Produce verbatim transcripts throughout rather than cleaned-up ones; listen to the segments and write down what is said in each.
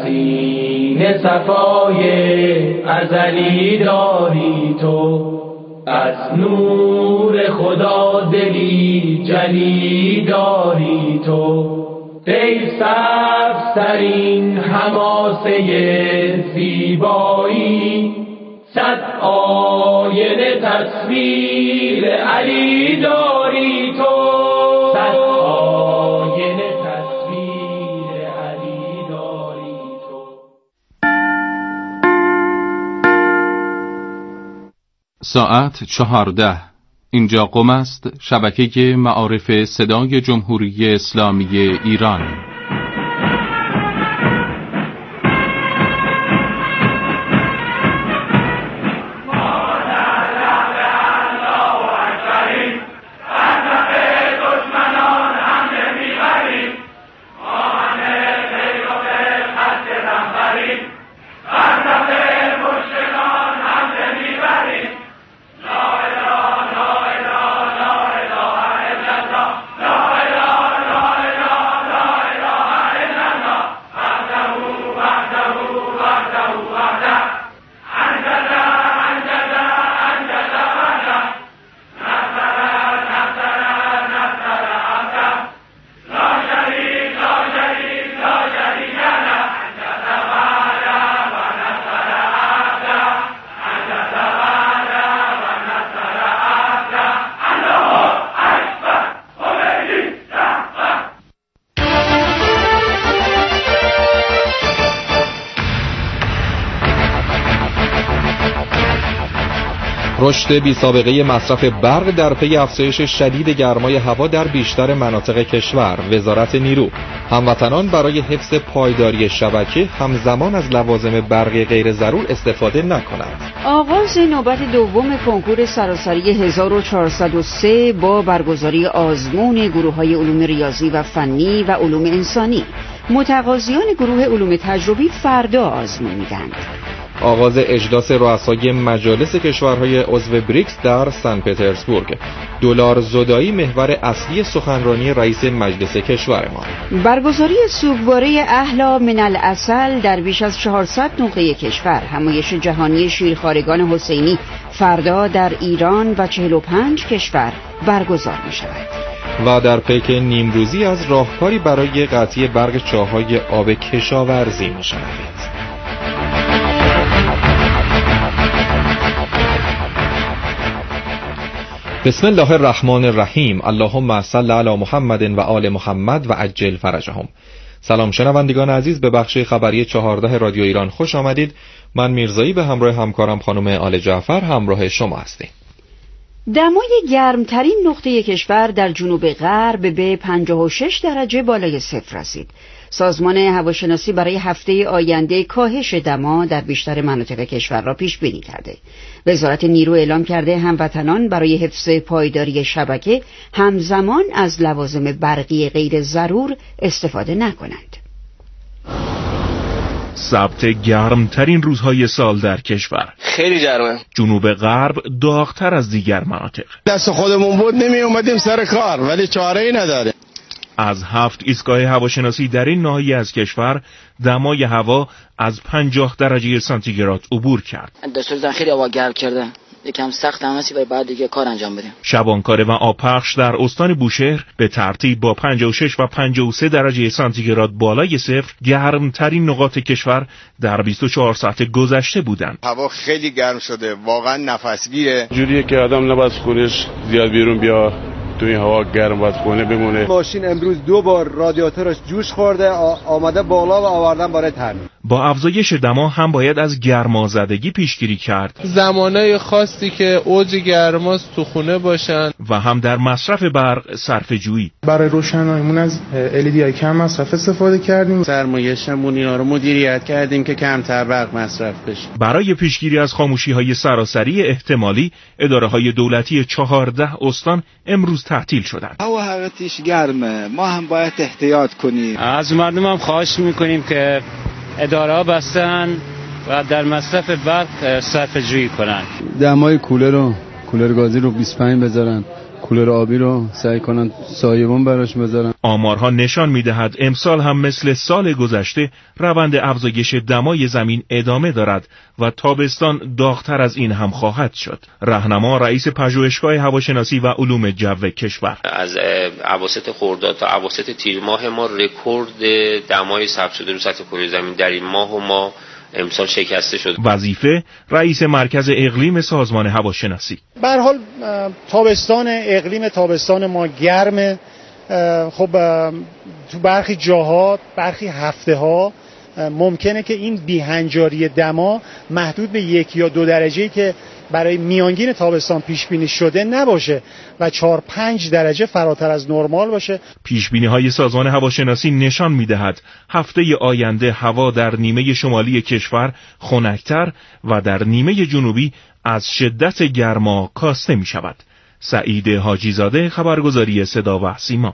سینه صفای ازلی داری تو، از نور خدا دلی جلی داری تو. ای سبزترین حماسه زیبایی، صد آینه تصویر علی داری تو، صد آینه تصویر علی داری تو. ساعت چهارده. اینجا قم است، شبکه معارف صدای جمهوری اسلامی ایران. رشد بی سابقه مصرف برق در پی افزایش شدید گرمای هوا در بیشتر مناطق کشور. وزارت نیرو: هموطنان برای حفظ پایداری شبکه همزمان از لوازم برقی غیر ضرور استفاده نکنند. آغاز نوبت دوم کنکور سراسری هزار و چهارصد و سه با برگزاری آزمون گروه‌های علوم ریاضی و فنی و علوم انسانی. متقاضیان گروه علوم تجربی فردا آزمون میدند. آغاز اجلاس رؤسای مجالس کشورهای عضو بریکس در سن پترزبورگ. دلار زدایی محور اصلی سخنرانی رئیس مجلس کشور ما. برگزاری سوگواره احلی من العسل در بیش از چهارصد نقطه کشور. همایش جهانی شیرخوارگان حسینی فردا در ایران و چهل و پنج کشور برگزار می شود. و در پیک نیمروزی از راهکاری برای قطعی برق چاه‌های آب کشاورزی می شنوید. بسم الله الرحمن الرحیم. اللهم صل علی محمد و آل محمد و عجل فرجهم. سلام شنوندگان عزیز، به بخش خبری چهارده رادیو ایران خوش آمدید. من میرزایی به همراه همکارم خانم آل جعفر همراه شما هستیم. دمای گرمترین نقطه کشور در جنوب غرب به پنجاه و شش درجه بالای صفر رسید. سازمان هواشناسی برای هفته آینده کاهش دما در بیشتر مناطق کشور را پیش بینی کرده. وزارت نیرو اعلام کرده هموطنان برای حفظ پایداری شبکه همزمان از لوازم برقی غیر ضرور استفاده نکنند. ثبت گرمترین روزهای سال در کشور. خیلی گرمه. جنوب غرب داغتر از دیگر مناطق. دست خودمون بود نمی اومدیم سر کار، ولی چاره‌ای نداره. از هفت ایستگاه هواشناسی در این ناحیه از کشور دمای هوا از پنجاه درجه سانتیگراد عبور کرد. دستور زن خیلی هوا گرم کرده. یکم سخت هم هستی ولی بعد دیگه کار انجام بدیم. شبانکاره و آبپخش در استان بوشهر به ترتیب با پنجاه و شش و پنجاه و سه درجه سانتیگراد بالای صفر گرمترین نقاط کشور در بیست و چهار ساعت گذشته بودند. هوا خیلی گرم شده، واقعا نفسگیره. جوریه که آدم نباید خونش زیاد بیرون بیا، توی هوا گرم باید خونه بمونه. ماشین امروز دو بار رادیاتورش جوش خورده، آمده بالا و آوردن برای تامین. با افزایش دما هم باید از گرمازدگی پیشگیری کرد. زمانهای خاصی که اوج گرماست تو خونه باشن و هم در مصرف برق صرفه‌جویی. برای روشناییمون از ال ای دی های کم مصرف استفاده کردیم. سرمایه‌شمون اینا رو مدیریت کردیم که کمتر برق مصرف بشه. برای پیشگیری از خاموشی‌های سراسری احتمالی، اداره‌های دولتی چهارده استان امروز تعطیل شدند. هوا حقیقتش گرمه، ما هم باید احتیاط کنیم. از مردم هم خواهش می‌کنیم که اداره‌ها بستن و در مصرف برق صرفه‌جویی کنن. دمای کولر رو کولر گازی رو بیست و پنج بذارن، کولر آبی رو سعی کنن سایبان براش بذارن. آمارها نشان می‌دهد امسال هم مثل سال گذشته روند افزایش دمای زمین ادامه دارد و تابستان داغ‌تر از این هم خواهد شد. راهنما رئیس پژوهشگاه هواشناسی و علوم جو کشور: از اواسط خرداد تا اواسط تیر ماه ما رکورد دمای ثبت شده رو سطح کره زمین در این ماه و ما امسال شکسته شد. وظیفه رئیس مرکز اقلیم سازمان هواشناسی: به هر حال تابستان اقلیم تابستان ما گرمه. خب تو برخی جاها برخی هفته ها ممکنه که این بیهنجاری دما محدود به یک یا دو درجه‌ای که برای میانگین تابستان پیش بینی شده نباشه و چهار پنج درجه فراتر از نرمال باشه. پیش بینی های سازمان هواشناسی نشان می‌دهد هفته آینده هوا در نیمه شمالی کشور خنک‌تر و در نیمه جنوبی از شدت گرما کاسته می‌شود. سعید حاجی زاده، خبرگزاری صدا و سیما.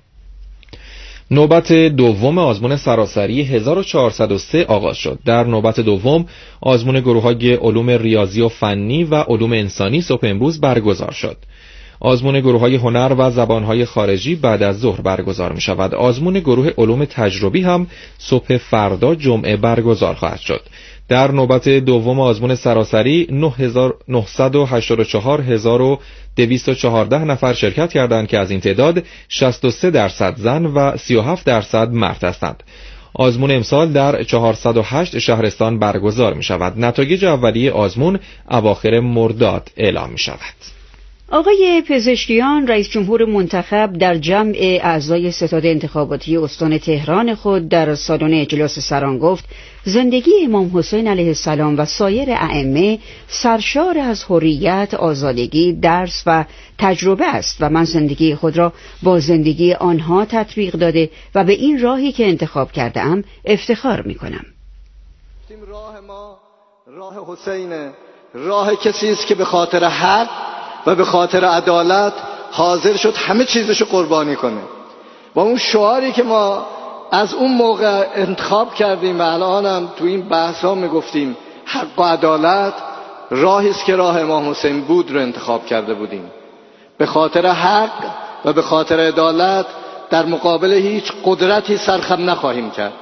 نوبت دوم آزمون سراسری هزار و چهارصد و سه آغاز شد. در نوبت دوم آزمون گروه‌های علوم ریاضی و فنی و علوم انسانی صبح امروز برگزار شد. آزمون گروه‌های هنر و زبان‌های خارجی بعد از ظهر برگزار می‌شود. آزمون گروه علوم تجربی هم صبح فردا جمعه برگزار خواهد شد. در نوبت دوم آزمون سراسری نهصد و هشتاد و چهار هزار و دویست و چهارده نفر شرکت کردند که از این تعداد شصت و سه درصد زن و سی و هفت درصد مرد هستند. آزمون امسال در چهارصد و هشت شهرستان برگزار می شود. نتایج اولیه آزمون اواخر مرداد اعلام می شود. آقای پزشکیان رئیس جمهور منتخب در جمع اعضای ستاد انتخاباتی استان تهران خود در سالن اجلاس سران گفت زندگی امام حسین علیه السلام و سایر ائمه سرشار از حریت، آزادگی، درس و تجربه است و من زندگی خود را با زندگی آنها تطبیق داده و به این راهی که انتخاب کرده ام افتخار می کنم. راه ما راه حسینه، راه کسی است که به خاطر حق و به خاطر عدالت حاضر شد همه چیزشو قربانی کنه. با اون شعاری که ما از اون موقع انتخاب کردیم و الان هم تو این بحث ها میگفتیم حق و عدالت، راهی است که راه امام حسین بود رو انتخاب کرده بودیم. به خاطر حق و به خاطر عدالت در مقابل هیچ قدرتی سرخم نخواهیم کرد.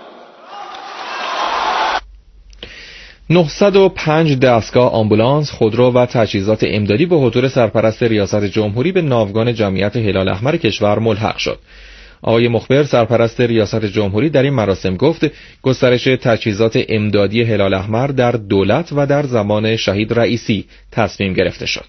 نهصد و پنج دستگاه آمبولانس، خودرو و تجهیزات امدادی به حضور سرپرست ریاست جمهوری به ناوگان جمعیت هلال احمر کشور ملحق شد. آقای مخبر سرپرست ریاست جمهوری در این مراسم گفت گسترش تجهیزات امدادی هلال احمر در دولت و در زمان شهید رئیسی تصمیم گرفته شد.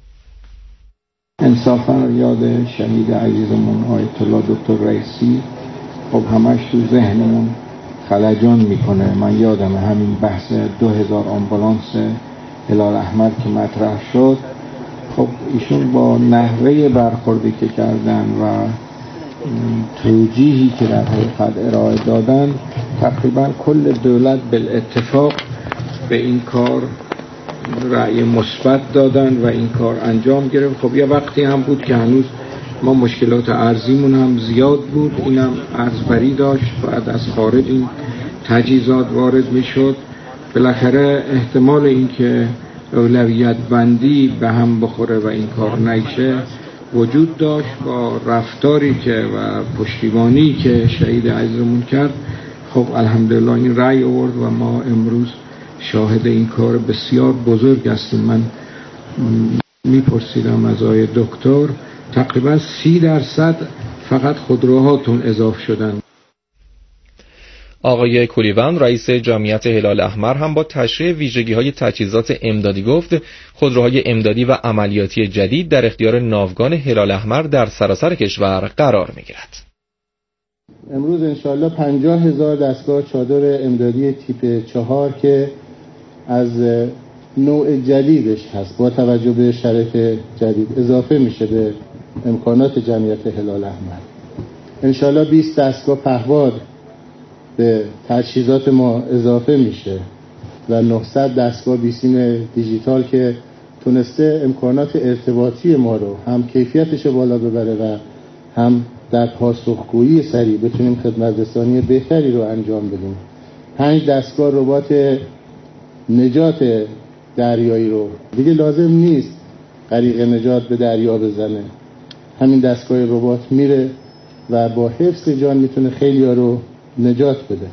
انصافا یاد شهید عزیزمون آیت الله دکتر رئیسی خب همش تو ذهنمون خلجان میکنه. من یادم همین بحث دو هزار آمبولانس هلال احمر که مطرح شد، خب ایشون با نحوه برخوردی که کردن و توجیهی که در حقیقت ارائه دادن تقریبا کل دولت بالاتفاق به این کار رأی مثبت دادن و این کار انجام گرفت. خب یه وقتی هم بود که هنوز ما مشکلات ارزیمون هم زیاد بود، اینم ارزبری داشت، بعد از خارج این تجهیزات وارد میشد. بالاخره احتمال این که اولویت بندی به هم بخوره و این کار نشه وجود داشت. با رفتاری که و پشتیبانی که شهید عزیزمون کرد، خب الحمدلله این رأی آورد و ما امروز شاهد این کار بسیار بزرگ هستیم. من میپرسیدم از آقای دکتر تقریبا سی درصد فقط خودروهاتون اضافه شدن. آقای کولیوان رئیس جمعیت هلال احمر هم با تشریح ویژگی‌های تجهیزات امدادی گفت خودروهای امدادی و عملیاتی جدید در اختیار ناوگان هلال احمر در سراسر کشور قرار می‌گیرد. امروز انشاءالله پنجاه هزار دستگاه چادر امدادی تیپ چهار که از نوع جدیدش هست با توجه به شرایط جدید اضافه میشه به امکانات جمعیت هلال احمر. انشاءالله بیست دستگاه پهپاد به تجهیزات ما اضافه میشه و نهصد دستگاه بیسیم دیجیتال که تونسته امکانات ارتباطی ما رو هم کیفیتش بالا ببره و هم در پاسخگویی سریع بتونیم خدمت رسانی بهتری رو انجام بدیم. پنج دستگاه ربات نجات دریایی رو دیگه لازم نیست غریق نجات به دریا بزنه. همین دستگاه ربات میره و با حفظ جان میتونه خیلی ها رو نجات بده.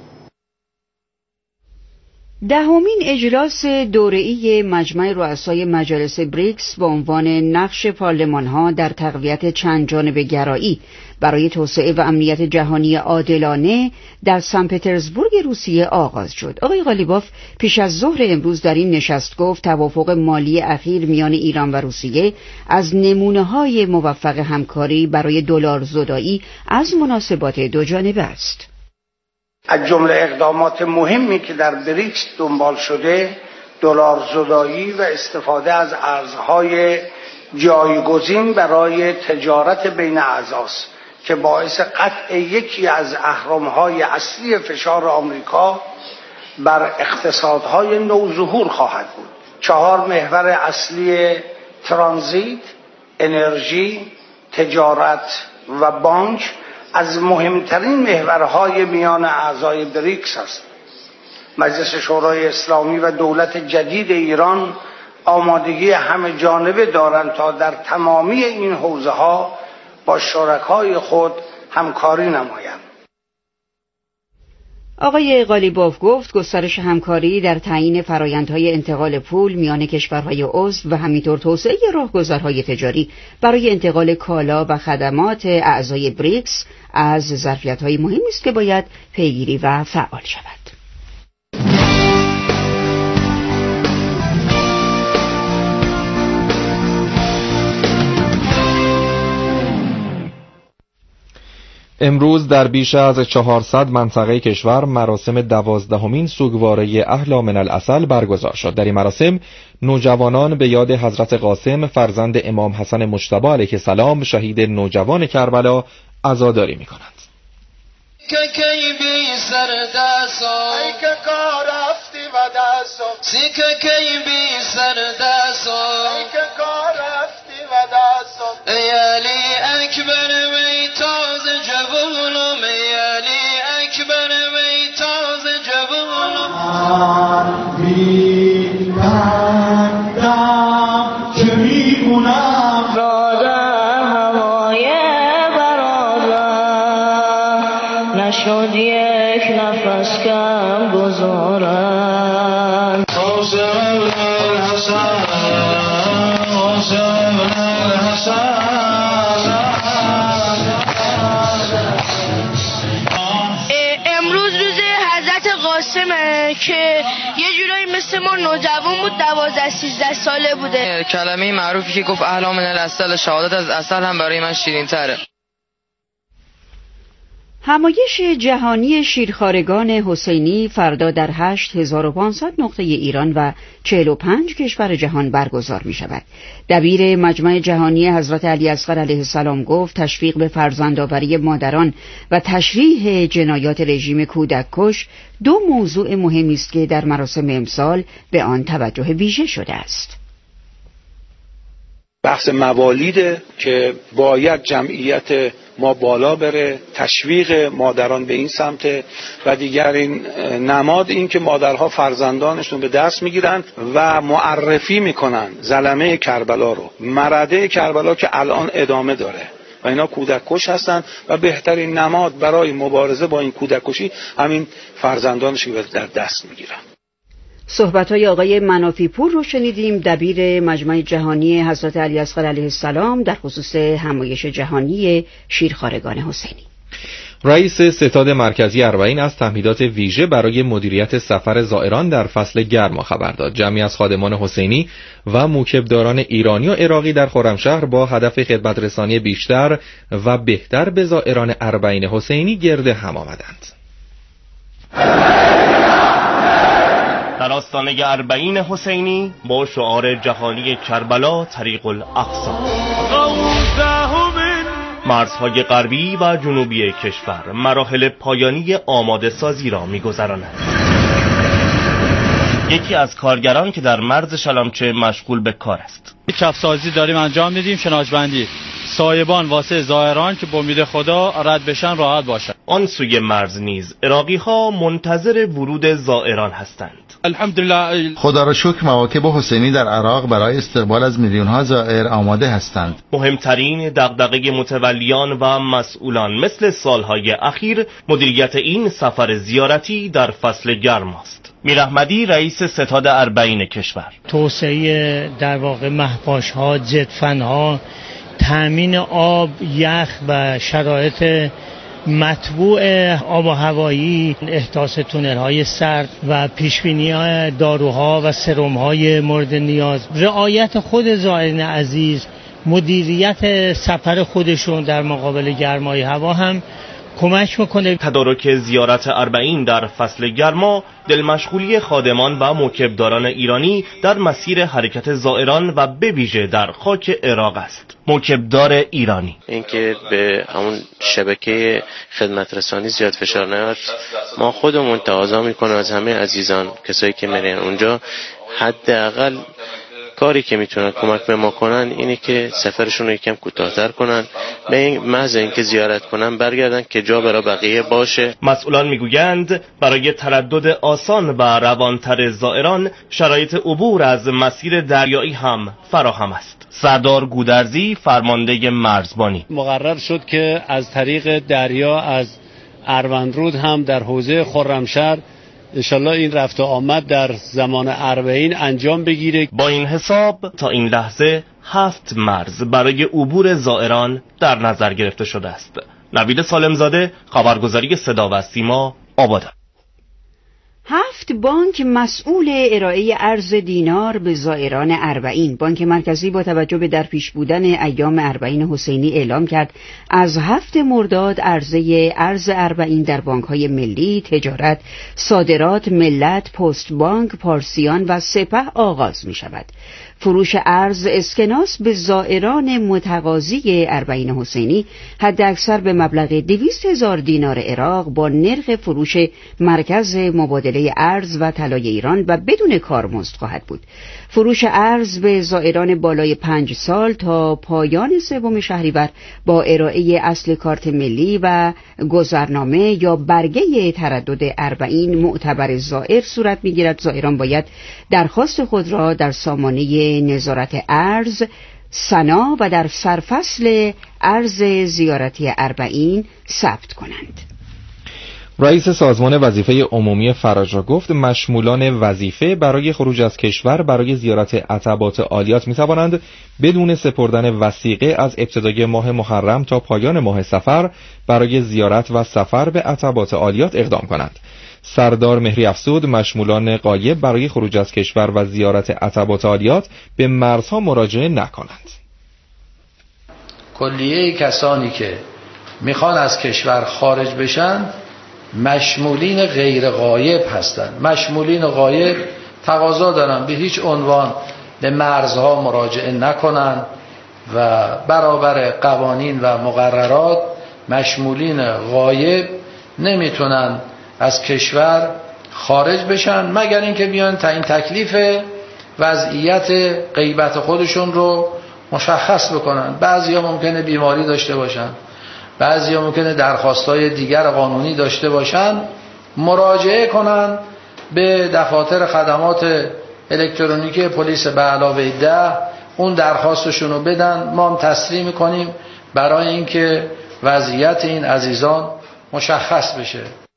دهمین اجلاس دوره‌ای مجمع رؤسای مجالس بریکس با عنوان نقش پارلمان‌ها در تقویت چند جانبه گرایی برای توسعه و امنیت جهانی عادلانه در سن پترزبورگ روسیه آغاز شد. آقای قالیباف پیش از ظهر امروز در این نشست گفت توافق مالی اخیر میان ایران و روسیه از نمونه‌های موفق همکاری برای دلار زدایی از مناسبات دو جانبه است. از جمله اقدامات مهمی که در بریکس دنبال شده دلار زدایی و استفاده از ارزهای جایگزین برای تجارت بین اعضاست که باعث قطع یکی از اهرم‌های اصلی فشار آمریکا بر اقتصادهای نوظهور خواهد بود. چهار محور اصلی ترانزیت، انرژی، تجارت و بانک از مهمترین محورهای میان اعضای بریکس است. مجلس شورای اسلامی و دولت جدید ایران آمادگی همه جانبه دارند تا در تمامی این حوزه‌ها با شرکای خود همکاری نمایند. آقای قالیباف گفت گسترش همکاری در تعیین فرآیندهای انتقال پول میان کشورهای عضو و همینطور توسعه راهگذرهای تجاری برای انتقال کالا و خدمات اعضای بریکس از ظرفیت‌های مهمی است که باید پیگیری و فعال شود. امروز در بیش از چهارصد منطقه کشور مراسم دوازدهمین سوگواره اهل من العسل برگزار شد. در این مراسم نوجوانان به یاد حضرت قاسم فرزند امام حسن مجتبی علیه السلام شهید نوجوان کربلا عزاداری می‌کنند. که کی بی سر دسا ای که کار رفتی و دسا سی که کی بی سر دسا ای که کار رفتی و دسا ای علی اکبر وی تاز جوانم ای علی اکبر وی تاز جوانم بی بندم چه میمونم دادم هوای شد یک نفس کم گذارم حسین الحسن حسین الحسن. امروز روز حضرت قاسمه که یه جورایی مثل ما نوجوان بود، دوازده سیزده ساله بوده. کلمه معروفی که گفت اهل من العسل، شهادت از عسل هم برای من شیرین تره. همایش جهانی شیرخوارگان حسینی فردا در هشت هزار و پانصد نقطه ایران و چهل و پنج کشور جهان برگزار می شود. دبیر مجمع جهانی حضرت علی اصغر علیه السلام گفت تشویق به فرزندآوری مادران و تشریح جنایات رژیم کودک کش دو موضوع مهمی است که در مراسم امسال به آن توجه ویژه شده است. بحث موالیده که باید جمعیت ما بالا بره، تشویق مادران به این سمت و دیگر این نماد این که مادرها فرزندانشون به دست میگیرن و معرفی میکنن زلمه کربلا رو، مرده کربلا که الان ادامه داره و اینا کودک کش هستن و بهترین نماد برای مبارزه با این کودک کشی همین فرزندانشون که در دست میگیرن. صحبت‌های آقای منافی پور رو شنیدیم، دبیر مجمع جهانی حضرت علی اصغر علیه السلام در خصوص همایش جهانی شیرخوارگان حسینی. رئیس ستاد مرکزی اربعین از تمهیدات ویژه برای مدیریت سفر زائران در فصل گرما خبر داد. جمعی از خادمان حسینی و موکبداران ایرانی و عراقی در خرمشهر با هدف خدمت رسانی بیشتر و بهتر به زائران اربعین حسینی گرد هم آمدند. در آستانه اربعین حسینی با شعار جهانی کربلا طریق الاقصی، مرزهای غربی و جنوبی کشور مراحل پایانی آماده سازی را می‌گذرانند. یکی از کارگران که در مرز شلمچه مشغول به کار است. چپسازی داریم انجام میدیم، شناجبندی سایبان واسه زائران که با امید خدا رد بشن راحت باشن. آن سوی مرز نیز عراقی‌ها منتظر ورود زائران هستند. الحمدلله. خدا را شکر مواکب حسینی در عراق برای استقبال از میلیون ها زائر آماده هستند. مهمترین دغدغه متولیان و مسئولان مثل سالهای اخیر مدیریت این سفر زیارتی در فصل گرم است. میر احمدی رئیس ستاد اربعین کشور: توسعه در واقع مهپاش ها، جتفن ها، تامین آب، یخ و شرایط مطبوع آب و هوایی، احداث تونل های سرد و پیشبینی داروها و سرم های مورد نیاز، رعایت خود زائرین عزیز، مدیریت سفر خودشون در مقابل گرمای هوا هم کمک میکنه. تدارک زیارت اربعین در فصل گرما دلمشغولی خادمان و موکبداران ایرانی در مسیر حرکت زائران و به ویژه در خاک عراق است. موکبدار ایرانی: اینکه به همون شبکه خدمت رسانی زیاد فشار نیاد. ما خودمون تقاضا میکنیم از همه عزیزان کسایی که میرن اونجا حداقل کاری که میتونن کمک به ما کنن اینه که سفرشون رو یکم کوتاه‌تر کنن، به این محض اینکه زیارت کنن برگردن که جا برای بقیه باشه. مسئولان میگویند برای تردد آسان و روانتر زائران شرایط عبور از مسیر دریایی هم فراهم است. سردار گودرزی فرمانده مرزبانی: مقرر شد که از طریق دریا از اروندرود هم در حوزه خرمشهر انشالله این رفت و آمد در زمان اربعین انجام بگیره. با این حساب تا این لحظه هفت مرز برای عبور زائران در نظر گرفته شده است. نوید سالمزاده، خبرگزاری صدا و سیما، آبادان. هفت بانک مسئول ارائه ارز دینار به زائران اربعین. بانک مرکزی با توجه به در پیش بودن ایام اربعین حسینی اعلام کرد از هفت مرداد عرضه ارز اربعین در بانک‌های ملی، تجارت، صادرات، ملت، پست بانک، پارسیان و سپه آغاز می شود. فروش ارز اسکناس به زائران متقاضی اربعین حسینی حداکثر به مبلغ دویست هزار دینار عراق با نرخ فروش مرکز مبادله ارز و طلای ایران و بدون کارمزد خواهد بود. فروش ارز به زائران بالای پنج سال تا پایان سوم شهریور با ارائه اصل کارت ملی و گذرنامه یا برگه تردد اربعین معتبر زائر صورت می‌گیرد. زائران باید درخواست خود را در سامانه نظارت ارز سنا و در سرفصل ارز زیارتی اربعین ثبت کنند. رئیس سازمان وظیفه عمومی فراجا گفت مشمولان وظیفه برای خروج از کشور برای زیارت عتبات عالیات می توانند بدون سپردن وثیقه از ابتدای ماه محرم تا پایان ماه صفر برای زیارت و سفر به عتبات عالیات اقدام کنند. سردار مهری افسود مشمولان غایب برای خروج از کشور و زیارت عتبات عالیات به مرزها مراجعه نکنند. کلیه کسانی که میخوان از کشور خارج بشن مشمولین غیر غایب هستند. مشمولین غایب تقاضا دارن به هیچ عنوان به مرزها مراجعه نکنن و برابر قوانین و مقررات مشمولین غایب نمیتونن از کشور خارج بشن مگر اینکه بیان تا این تکلیف وضعیت غیبت خودشون رو مشخص بکنن. بعضیا ممکنه بیماری داشته باشن، بعضیا ممکنه درخواستای دیگر قانونی داشته باشن، مراجعه کنن به دفاتر خدمات الکترونیکی پلیس به علاوه ده، اون درخواستشون رو بدن، ما هم تسلیم میکنیم برای اینکه وضعیت این عزیزان مشخص بشه.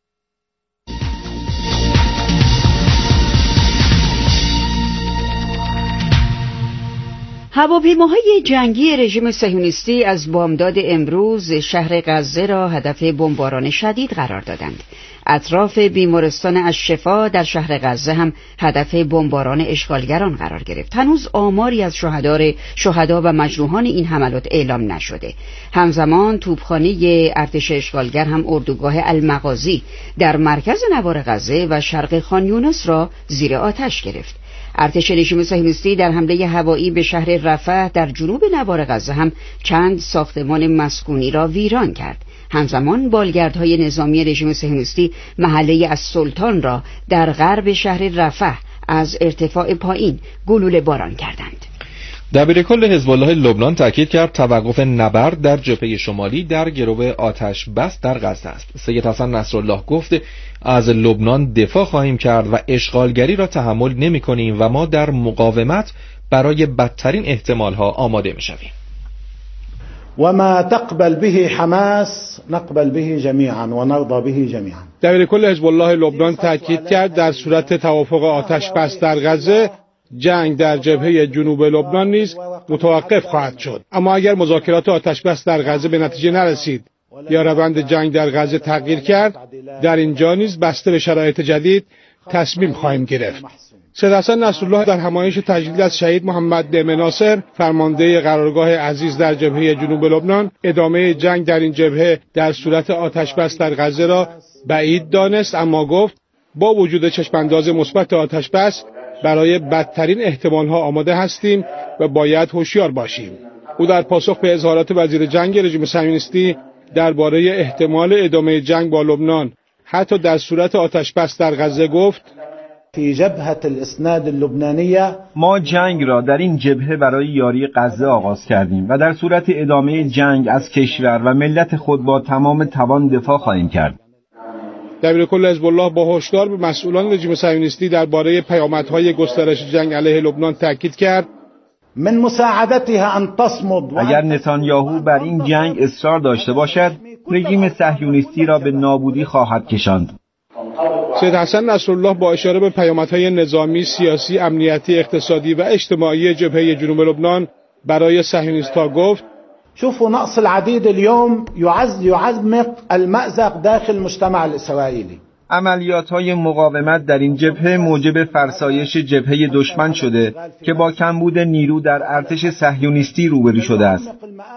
هواپیماهای جنگی رژیم صهیونیستی از بامداد امروز شهر غزه را هدف بمباران شدید قرار دادند. اطراف بیمارستان الشفا در شهر غزه هم هدف بمباران اشغالگران قرار گرفت. هنوز آماری از شهدا و مجروحان این حملات اعلام نشده. همزمان توپخانه ارتش اشغالگر هم اردوگاه المغازی در مرکز نوار غزه و شرق خان یونس را زیر آتش گرفت. ارتش رژیم صهیونیستی در حمله هوایی به شهر رفح در جنوب نوار غزه هم چند ساختمان مسکونی را ویران کرد. همزمان بالگردهای نظامی رژیم صهیونیستی محله السلطان را در غرب شهر رفح از ارتفاع پایین گلوله باران کردند. دبیرکل حزب الله لبنان تاکید کرد توقف نبرد در جبهه شمالی در گرو آتش بس در غزه است. سید حسن نصرالله گفت از لبنان دفاع خواهیم کرد و اشغالگری را تحمل نمی‌کنیم و ما در مقاومت برای بدترین احتمالها آماده می‌شویم. و ما تقبل به حماس نقبل به جمیعا و نرضى به جمیعا. دبیرکل حزب الله لبنان تاکید کرد در صورت توافق آتش بس در غزه جنگ در جبهه جنوب لبنان نیز متوقف خواهد شد. اما اگر مذاکرات آتش بس در غزه به نتیجه نرسید یا روند جنگ در غزه تغییر کرد، در اینجا نیز بسته به شرایط جدید تصمیم خواهیم گرفت. سید حسن نصرالله در همایش تجلیل از شهید محمد نعمت ناصر فرمانده قرارگاه عزیز در جبهه جنوب لبنان ادامه جنگ در این جبهه در صورت آتش بس در غزه را بعید دانست، اما گفت با وجود چشمانداز مثبت آتش بس برای بدترین احتمالها آماده هستیم و باید هوشیار باشیم. او در پاسخ به اظهارات وزیر جنگ رژیم صهیونیستی درباره احتمال ادامه جنگ با لبنان حتی در صورت آتش بس در غزه گفت فی جبهه الاسناد اللبنانیه ما جنگ را در این جبهه برای یاری غزه آغاز کردیم و در صورت ادامه جنگ از کشور و ملت خود با تمام توان دفاع خواهیم کرد. دبیرکل حزب الله با هشدار به مسئولان رژیم صهیونیستی درباره پیامدهای گسترش جنگ علیه لبنان تاکید کرد من مساعدتها ان تصمد. اگر نتانیاهو بر این جنگ اصرار داشته باشد، رژیم صهیونیستی را به نابودی خواهد کشاند. سید حسن نصرالله با اشاره به پیامدهای نظامی، سیاسی، امنیتی، اقتصادی و اجتماعی جبهه جنوب لبنان برای صهیونیست‌ها گفت شوفوا نقص العديد اليوم يعز يعمق المأزق داخل المجتمع الإسرائيلي. عملیات‌های مقاومت در این جبهه موجب فرسایش جبهه دشمن شده که با کمبود نیرو در ارتش صهیونیستی روبرو شده است.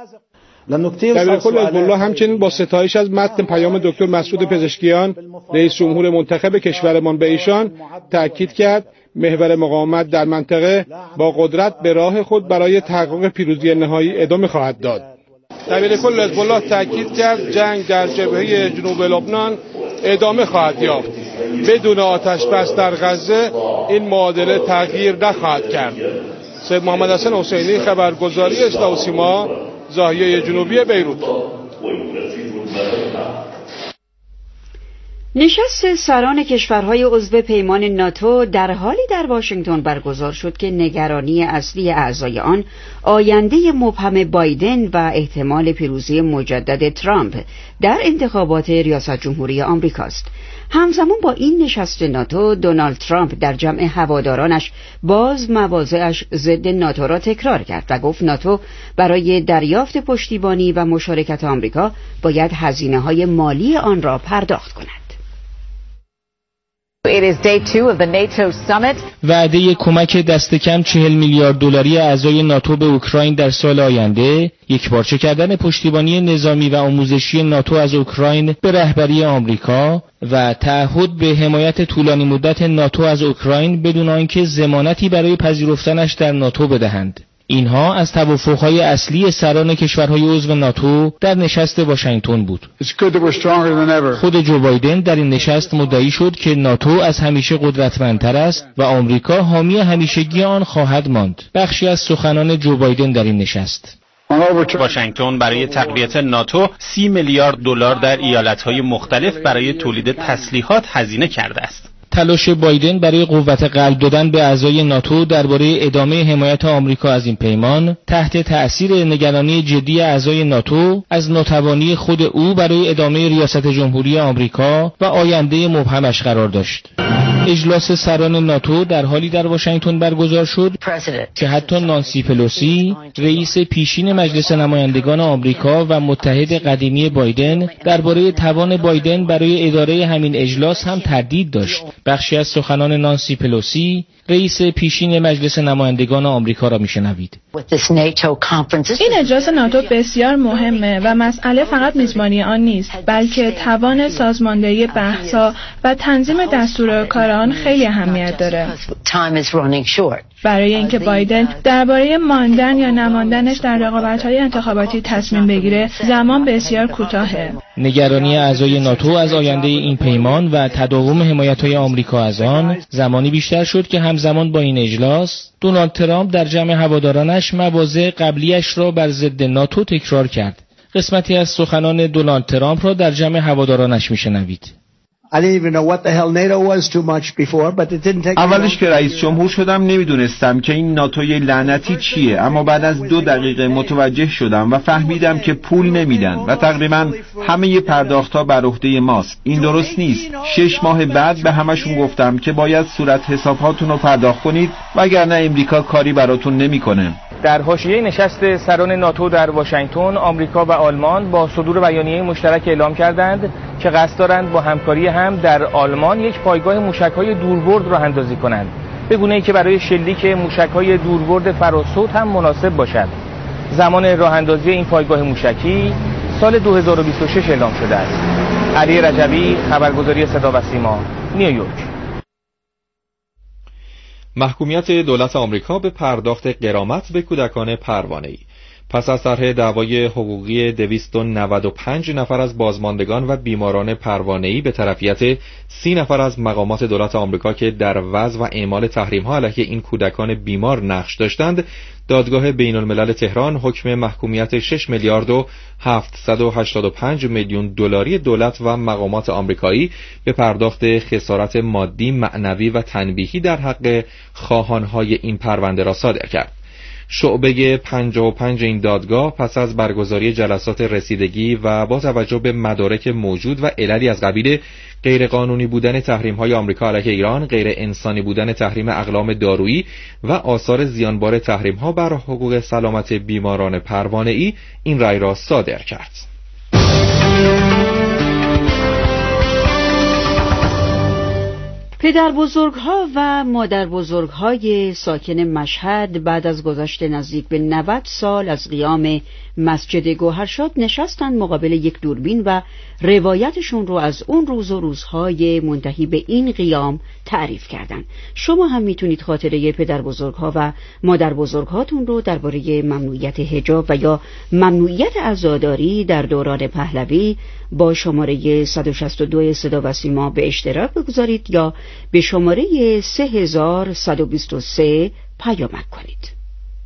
دبیرکل حزب الله همچنین با ستایش از متن پیام دکتر مسعود پزشکیان رئیس جمهور منتخب کشورمان به ایشان تأکید کرد محور مقاومت در منطقه با قدرت به راه خود برای تحقق پیروزی نهایی ادامه خواهد داد. دبیرکل حزب الله تأکید کرد جنگ در جبهه جنوب لبنان ادامه خواهد یافت. بدون آتش بس در غزه این معادله تغییر نخواهد کرد. سید محمد حسن حسینی، خبرگزاری اصلاح و سیما، زاویه جنوبی بیروت. نشست سران کشورهای عضو پیمان ناتو در حالی در واشنگتن برگزار شد که نگرانی اصلی اعضای آن آینده مبهم بایدن و احتمال پیروزی مجدد ترامپ در انتخابات ریاست جمهوری آمریکاست. همزمان با این نشست ناتو، دونالد ترامپ در جمع هوادارانش باز مواضعش ضد ناتو را تکرار کرد و گفت ناتو برای دریافت پشتیبانی و مشارکت آمریکا باید هزینه‌های مالی آن را پرداخت کند. It is day two of the NATO summit. وعده کمک دست کم چهل میلیارد دلاری اعضای ناتو به اوکراین در سال آینده، یکپارچه کردن پشتیبانی نظامی و آموزشی ناتو از اوکراین به رهبری آمریکا و تعهد به حمایت طولانی مدت ناتو از اوکراین بدون آنکه ضمانتی برای پذیرفتنش در ناتو بدهند. اینها از توافق‌های اصلی سران کشورهای عضو ناتو در نشست واشنگتن بود. خود جو بایدن در این نشست مدعی شد که ناتو از همیشه قدرتمندتر است و آمریکا حامی همیشگی آن خواهد ماند. بخشی از سخنان جو بایدن در این نشست. واشنگتن برای تقویت ناتو سی میلیارد دلار در ایالت‌های مختلف برای تولید تسلیحات هزینه کرده است. تلاش بایدن برای قوت قلب دادن به اعضای ناتو درباره ادامه حمایت آمریکا از این پیمان تحت تأثیر نگرانی جدی اعضای ناتو از ناتوانی خود او برای ادامه ریاست جمهوری آمریکا و آینده مبهمش قرار داشت. اجلاس سران ناتو در حالی در واشنگتن برگزار شد که حتی نانسی پلوسی، رئیس پیشین مجلس نمایندگان آمریکا و متحد قدیمی بایدن، درباره توان بایدن برای اداره همین اجلاس هم تردید داشت. بخشی از سخنان نانسی پلوسی، رئیس پیشین مجلس نمایندگان آمریکا را میشنوید. این اجلاس ناتو بسیار مهمه و مسئله فقط میزبانی آن نیست، بلکه توان سازماندهی بحث‌ها و تنظیم دستور کار آن خیلی اهمیت داره. برای اینکه بایدن درباره ماندن یا نماندنش در رقابت‌های انتخاباتی تصمیم بگیره زمان بسیار کوتاهه. نگرانی اعضای ناتو از آینده این پیمان و تداوم حمایت‌های آمریکا از آن زمانی بیشتر شد که همزمان با این اجلاس دونالد ترامپ در جمع هوادارانش مواضع قبلیش را بر ضد ناتو تکرار کرد. قسمتی از سخنان دونالد ترامپ را در جمع هوادارانش میشنوید. اولش که رئیس جمهور شدم نمیدونستم که این ناتوی لعنتی چیه، اما بعد از دو دقیقه متوجه شدم و فهمیدم که پول نمیدن و تقریبا همه پرداخت‌ها بر عهده ماست. این درست نیست. شش ماه بعد به همشون گفتم که باید صورت حساب‌هاتون رو پرداخت کنید وگرنه امریکا کاری براتون نمیکنه. در حاشیه نشست سران ناتو در واشنگتن، آمریکا و آلمان با صدور بیانیه مشترک اعلام کردند که قصد دارند با همکاری هم در آلمان یک پایگاه موشک‌های دوربرد راه اندازی کنند، به گونه‌ای که برای شلیک موشک‌های دوربرد فراسود هم مناسب باشد. زمان راه اندازی این پایگاه موشکی سال دو هزار و بیست و شش اعلام شده است. علی رجبی، خبرگزاری صدا و سیما، نیویورک. محکومیت دولت آمریکا به پرداخت غرامت به کودکان پروانه‌ای. پس از طرح دعوای حقوقی دویست و نود و پنج نفر از بازماندگان و بیماران پروانه‌ای به طرفیت سی نفر از مقامات دولت آمریکا که در وضع و اعمال تحریم‌ها علیه این کودکان بیمار نقش داشتند، دادگاه بین الملل تهران حکم محکومیت شش میلیارد و هفتصد و هشتاد و پنج میلیون دلاری دولت و مقامات آمریکایی به پرداخت خسارت مادی، معنوی و تنبیهی در حق خواهان‌های این پرونده را صادر کرد. شعبه پنجاه و پنج این دادگاه پس از برگزاری جلسات رسیدگی و با توجه به مدارک موجود و عللی از قبیل غیرقانونی بودن تحریم‌های آمریکا علیه ایران، غیر انسانی بودن تحریم اقلام دارویی و آثار زیانبار تحریم‌ها بر حقوق سلامت بیماران پروانه‌ای این رأی را صادر کرد. پدر بزرگها و مادر بزرگهای ساکن مشهد بعد از گذشت نزدیک به نود سال از قیام مسجد گوهرشاد نشستند مقابل یک دوربین و روایتشون رو از اون روز و روزهای منتهی به این قیام تعریف کردند. شما هم میتونید خاطره پدر بزرگها و مادر بزرگهاتون رو درباره ممنوعیت حجاب و یا ممنوعیت عزاداری در دوران پهلوی با شماره صد و شصت و دو صدا و سیما به اشتراک بگذارید یا به شماره سه هزار و صد و بیست و سه پیامک کنید.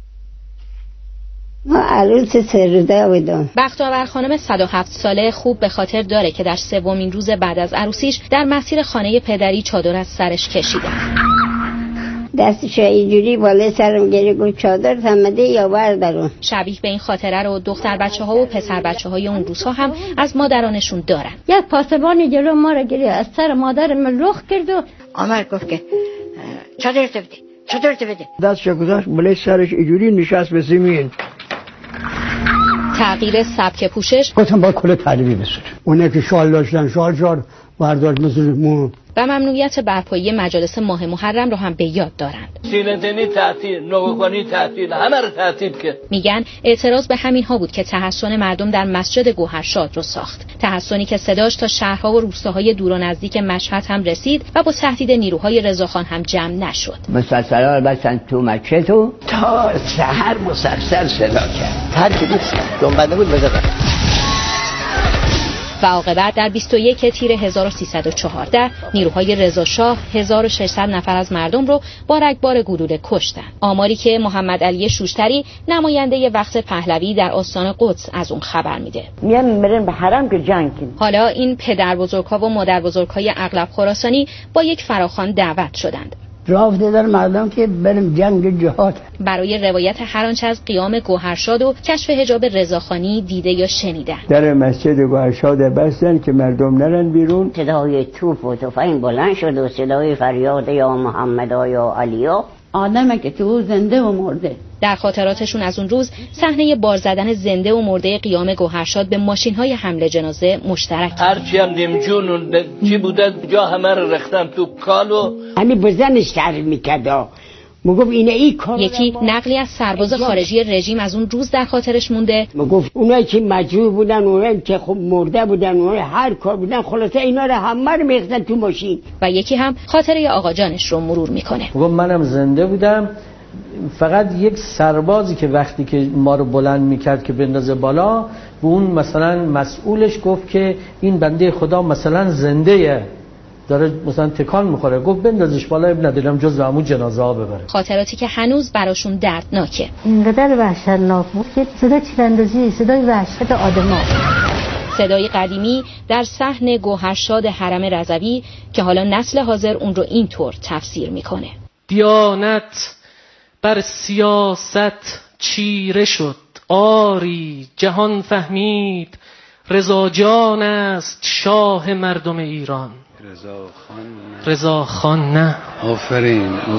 ما عروس سرده بودم. بختاور خانم صد و هفت ساله خوب به خاطر داره که در سومین روز بعد از عروسیش در مسیر خانه پدری چادر از سرش کشیدن. دستش اینجوری بالای سرم گیره گفت چادر تمده یا بردارون. شبیه به این خاطره رو دختر بچه ها و پسر بچه های اون روزها هم از مادرانشون دارن. یک پاسبانی جلو ما را گیره از سر مادرم رخ کرد و آمد گفت که چادر تبده چادر تبده. دستش گذاشت بالای سرش اینجوری نشست به زمین. تغییر سبک پوشش. گفتم با کل تعلیمی بسود. اونه که شال داشتن شال شال برداشت مثل مو. و ممنوعیت برپایی مجالس ماه محرم رو هم به یاد دارند. سینتنی تعطیل، نوگوکانی تعطیل، همه رو تعطیل کرد. میگن اعتراض به همین ها بود که تحسن مردم در مسجد گوهرشاد رو ساخت. تحسنی که صداش تا شهرها و روستاهای دور و نزدیک مشهد هم رسید و با تهدید نیروهای رضاخان هم جمع نشد. مسلسل‌ها بسن تو مسجد و تا سحر مسلسل صدا کرد. هر کی بود دنباله بود بزد. و عاقبت در بیست و یک تیر هزار و سیصد و چهارده نیروهای رضا شاه هزار و ششصد نفر از مردم رو با رگبار گلوله کشتن. آماری که محمد علی شوشتری نماینده وقت پهلوی در آستان قدس از اون خبر میده. میان برن به حرم که جنگ کنن. حالا این پدر بزرگ‌ها و مادر بزرگ‌های اغلب خراسانی با یک فراخوان دعوت شدند. راه دادن مردم که بریم جنگ جهاد. برای روایت هر آنچه از قیام گوهرشاد و کشف حجاب رضاخانی دیده یا شنیدن. در مسجد گوهرشاد بستن که مردم نرن بیرون. صدای توپ و تفنگ بلند شد و صدای فریاد یا محمد یا علی. آدمه که تو زنده و مرده. در خاطراتشون از اون روز صحنه بار زدن زنده و مرده قیام گوهرشاد به ماشین‌های حمل جنازه مشترک. هرچی هم نمجون و چی بوده جا همه رو رختم تو کالو. همین بزنش تعریف میکرد. مگفت اینه ای کار. یکی نقلی از سرباز خارجی رژیم از اون روز در خاطرش مونده. مگفت اونایی که مجروح بودن، اونایی که خب مرده بودن، اونایی هر کار بودن، خلاصه اینا رو همه رو می‌ریختن تو ماشین. و یکی هم خاطره آقا جانش رو مرور میکنه. مگفت منم زنده بودم فقط یک سربازی که وقتی که ما رو بلند میکرد که بندازه بالا، به اون مثلا مسئولش گفت که این بنده خدا مثلا زنده داره مثلا تکان میخوره، گفت بندازش بالا، ابن ندیدم جز همون جنازه ها ببره. خاطراتی که هنوز براشون دردناکه. اینقدر وحشتناک بود که صدا تیراندازی، صدای وحشت آدما. صدای قدیمی در صحن گوهرشاد حرم رضوی که حالا نسل حاضر اون رو اینطور تفسیر میکنه: دیانت بر سیاست چیره شد، آری جهان فهمید رضا جان است شاه مردم ایران. رضا خان نه. رضا خان نه. آفرین.